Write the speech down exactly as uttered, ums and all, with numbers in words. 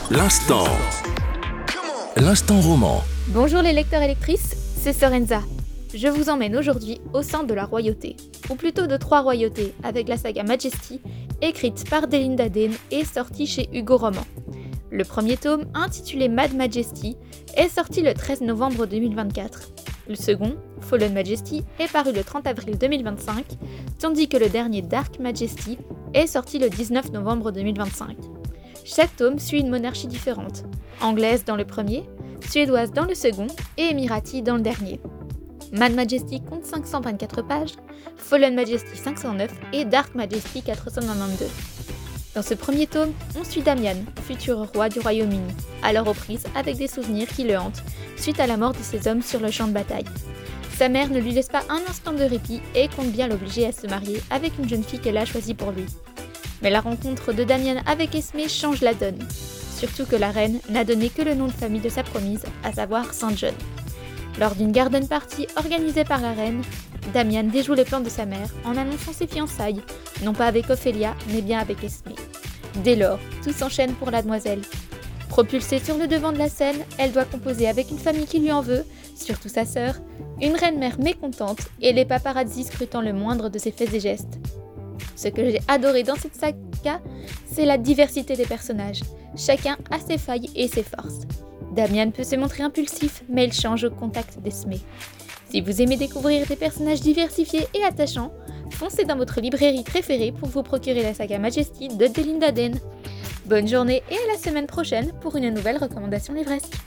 L'instant. L'instant roman. Bonjour les lecteurs et lectrices, c'est Sorenza. Je vous emmène aujourd'hui au sein de la royauté, ou plutôt de trois royautés, avec la saga Majesty, écrite par Delinda Dane et sortie chez Hugo Roman. Le premier tome, intitulé Mad Majesty, est sorti le treize novembre deux mille vingt-quatre. Le second, Fallen Majesty, est paru le trente avril deux mille vingt-cinq, tandis que le dernier Dark Majesty est sorti le dix-neuf novembre deux mille vingt-cinq. Chaque tome suit une monarchie différente, anglaise dans le premier, suédoise dans le second et émirati dans le dernier. Mad Majesty compte cinq cent vingt-quatre pages, Fallen Majesty cinq cent neuf et Dark Majesty quatre cent quatre-vingt-douze. Dans ce premier tome, on suit Damian, futur roi du Royaume-Uni, alors aux prises avec des souvenirs qui le hantent, suite à la mort de ses hommes sur le champ de bataille. Sa mère ne lui laisse pas un instant de répit et compte bien l'obliger à se marier avec une jeune fille qu'elle a choisie pour lui. Mais la rencontre de Damian avec Esme change la donne, surtout que la reine n'a donné que le nom de famille de sa promise, à savoir Saint John. Lors d'une garden party organisée par la reine, Damian déjoue les plans de sa mère en annonçant ses fiançailles, non pas avec Ophélia, mais bien avec Esme. Dès lors, tout s'enchaîne pour la demoiselle. Propulsée sur le devant de la scène, elle doit composer avec une famille qui lui en veut, surtout sa sœur, une reine-mère mécontente et les paparazzis scrutant le moindre de ses faits et gestes. Ce que j'ai adoré dans cette saga, c'est la diversité des personnages. Chacun a ses failles et ses forces. Damian peut se montrer impulsif, mais il change au contact d'Esme. Si vous aimez découvrir des personnages diversifiés et attachants, foncez dans votre librairie préférée pour vous procurer la saga Majesty de Delinda Dane. Bonne journée et à la semaine prochaine pour une nouvelle recommandation livresque.